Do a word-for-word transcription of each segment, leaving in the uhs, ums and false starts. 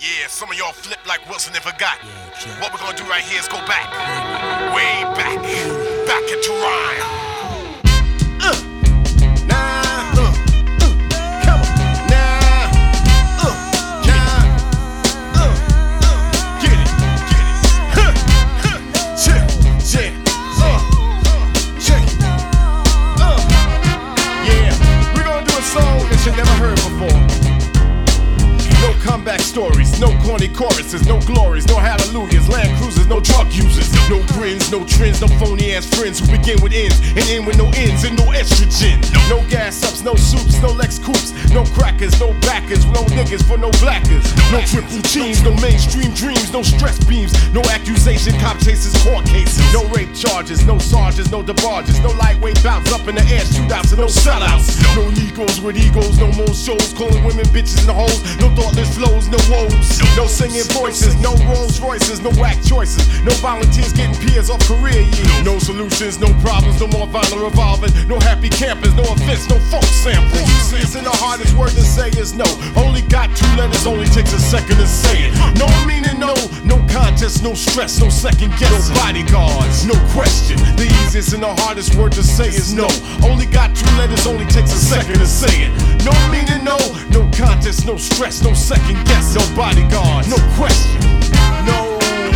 Yeah, some of y'all flip like Wilson never got. Yeah, what we're gonna do right here is go back. Way back. Back into rhyme. Uh, nah, uh, uh, come on, nah, uh, nah, uh, uh, get it, get it, huh, huh, check, check, uh, check it, uh, yeah, we're gonna do a song that you never heard before. No comeback stories, no corny choruses, no glories, no hallelujahs, Land Cruisers, no drug users, no grins, no trends, no phony ass friends who begin with ends and end with no ends and no estrogen. No gas ups, no soups, no Lex Coupes, no crackers, no backers, no niggas for no blackers. No triple jeans, no mainstream dreams, no stress beams, no accusation, cop chases, court cases. No rape charges, no sergeants, no debarges, no lightweight bouts up in the air, shootouts and no sellouts. No Negroes with egos, no more shows, calling women bitches and hoes, no thoughtless flows, no woes, no singing voices, no Rolls Royces, no whack choices, no volunteers getting peers off career years. No solutions, no problems, no more violent revolving, no happy campers, no offense, no folk samples. Easiest and the hardest word to say is no. Only got two letters, only takes a second to say it. No meaning, no, no contest, no stress, no second guess, no bodyguards, no question. The easiest and the hardest word to say is no. Only got two letters, only takes a second to say it. No meaning, no, no contest, no stress, no second guess, no bodyguards, no question. No.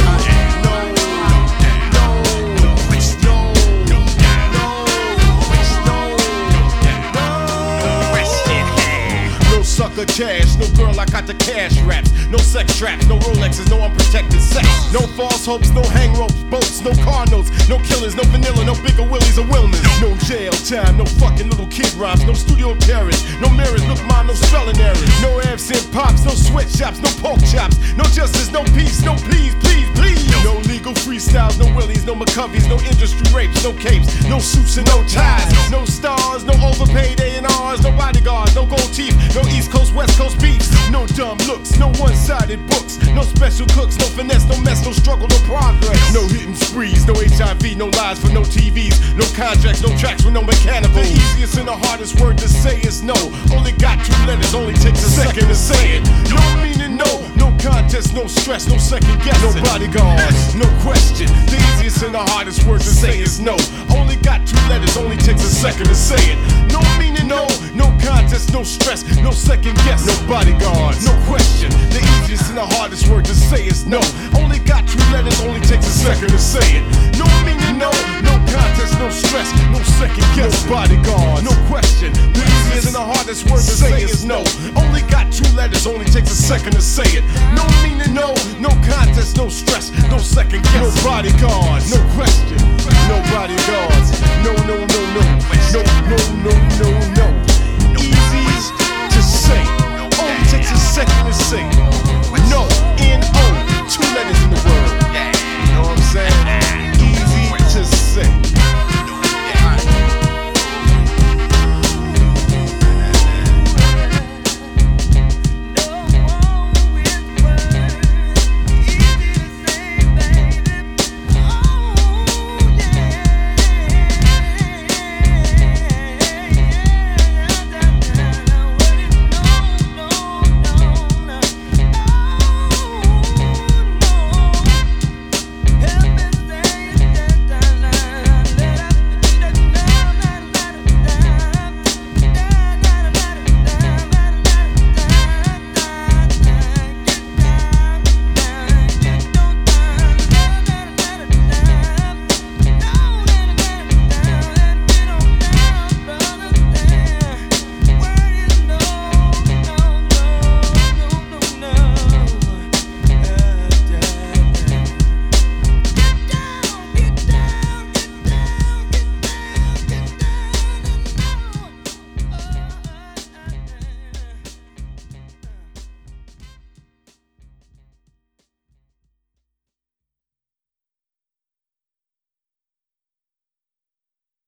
Sucker cash, no girl I got the cash raps, no sex traps, no Rolexes, no unprotected sex, no false hopes, no hang ropes, boats, no car notes, no killers, no vanilla, no bigger willies or Wilmers, no jail time, no fucking little kid rhymes, no studio terrorists, no mirrors, look mine, no spelling errors, no absent pops, no sweatshops, no pork chops, no justice, no peace, no please, please, please, no legal freestyles, no willies, no McCoveys, no industry rapes, no capes, no suits and no ties, no stars, no overpaid A and R's, no bodyguards, no gold teeth, no East Coast, West Coast beefs, no dumb looks, no one-sided books, no special cooks, no finesse, no mess, no struggle, no progress, no hitting sprees, no H I V, no lies for no T Vs, no contracts, no tracks with no mechanical. The easiest and the hardest word to say is no. Only got two letters, only takes a second to say it. No meaning, no, no contest, no stress, no second guess, no bodyguards, no question. The easiest and the hardest word to say is no. Only got two letters, only takes a second to say it. No meaning, no, no contest, no stress, no second guess, no bodyguards, no question. The easiest and the hardest word to say is no. Only got two letters, only takes a second to say it. No meaning, no, no contest, no stress, no second guess, no bodyguards, no question. The easiest and the hardest word to say is no. Only got two letters, only takes a second to say it. No meaning, no, no contest, no stress, no second guess, no bodyguards, no question, no bodyguards, no, no, no, no, no, no, no, no, no. Easy to say, only takes a second to say. No, N O, two letters in the word. You know what I'm saying? Easy to say.